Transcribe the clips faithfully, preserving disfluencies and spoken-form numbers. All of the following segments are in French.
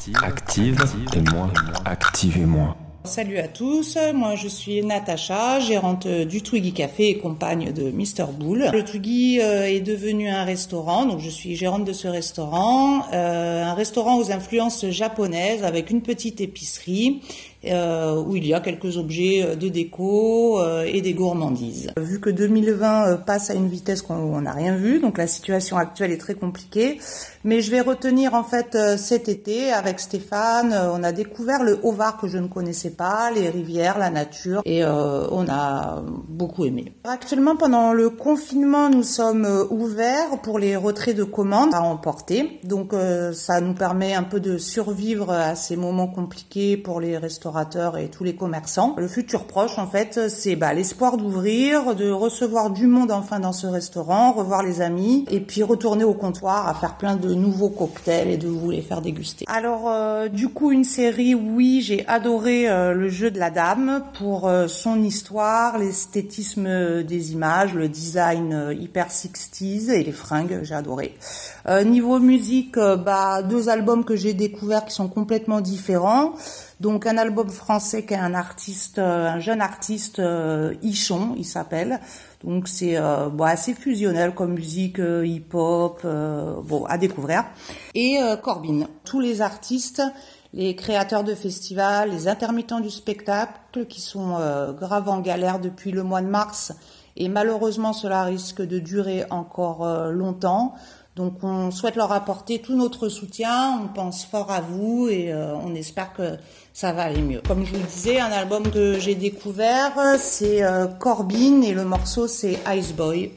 active et moi, activez-moi. Salut à tous, moi je suis Natacha, gérante du Twiggy Café et compagne de Mister Bull. Le Twiggy euh, est devenu un restaurant, donc je suis gérante de ce restaurant, euh, un restaurant aux influences japonaises avec une petite épicerie euh, où il y a quelques objets de déco euh, et des gourmandises. Vu que deux mille vingt euh, passe à une vitesse qu'on n'a rien vu, donc la situation actuelle est très compliquée, mais je vais retenir en fait euh, cet été avec Stéphane, euh, on a découvert le Haut-Var que je ne connaissais pas, les rivières, la nature, et euh, on a beaucoup aimé. Actuellement, pendant le confinement, nous sommes euh, ouverts pour les retraits de commandes à emporter, donc euh, ça nous permet un peu de survivre à ces moments compliqués pour les restaurateurs et tous les commerçants. Le futur proche, en fait, c'est bah, l'espoir d'ouvrir, de recevoir du monde enfin dans ce restaurant, revoir les amis, et puis retourner au comptoir à faire plein de nouveaux cocktails et de vous les faire déguster. Alors, euh, du coup, une série, oui, j'ai adoré euh, le jeu de la dame pour euh, son histoire, l'esthétisme des images, le design euh, hyper sixties et les fringues, j'ai adoré. Euh, niveau musique, euh, bah, deux albums que j'ai découverts qui sont complètement différents. Donc un album français qui est un artiste, euh, un jeune artiste, euh, Ichon, il s'appelle. Donc c'est euh, bon, assez fusionnel comme musique, euh, hip-hop, euh, bon à découvrir. Et euh, Corbin, tous les artistes, les créateurs de festivals, les intermittents du spectacle qui sont euh, grave en galère depuis le mois de mars. Et malheureusement cela risque de durer encore euh, longtemps. Donc on souhaite leur apporter tout notre soutien, on pense fort à vous et euh, on espère que ça va aller mieux. Comme je vous le disais, un album que j'ai découvert, c'est euh, Corbin et le morceau c'est Ice Boy.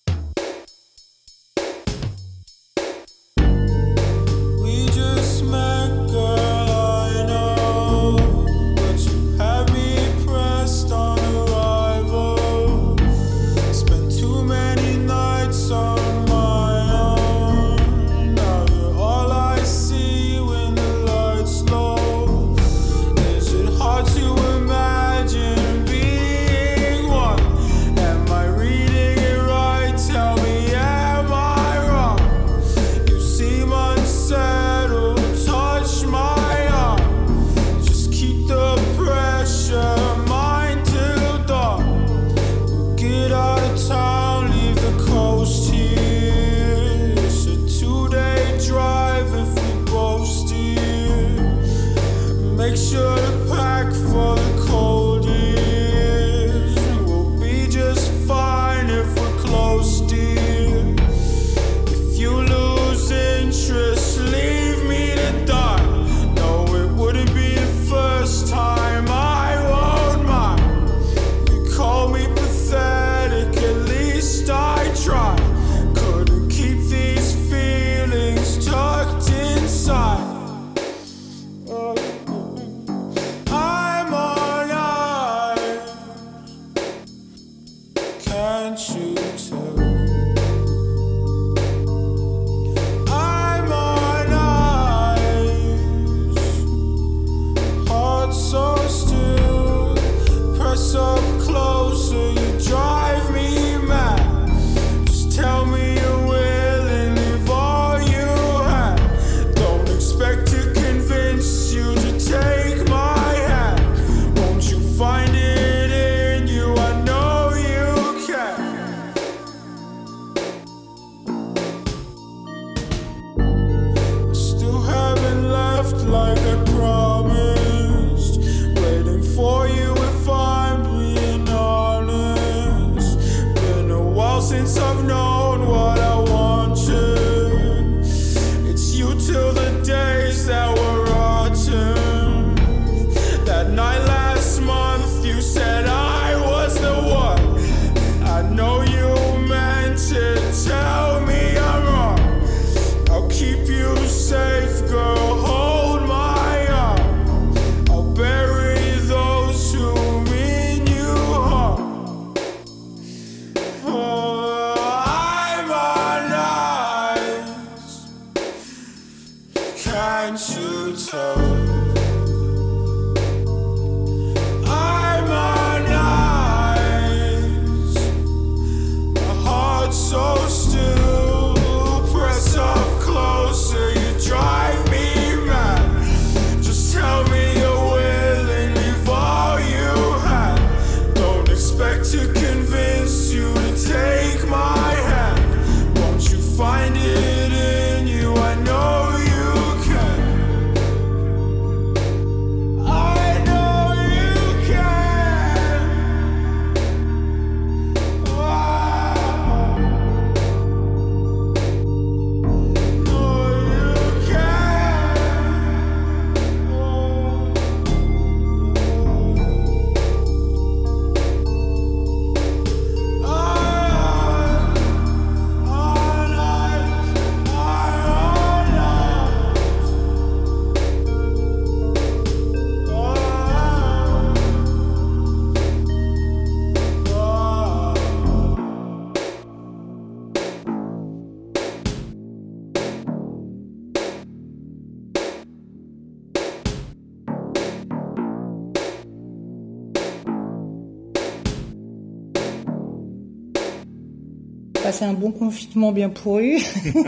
passer un bon confinement bien pourri.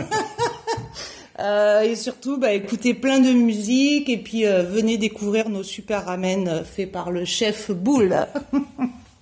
Euh, et surtout, bah, écoutez plein de musique et puis euh, venez découvrir nos super ramen faits par le chef Boule.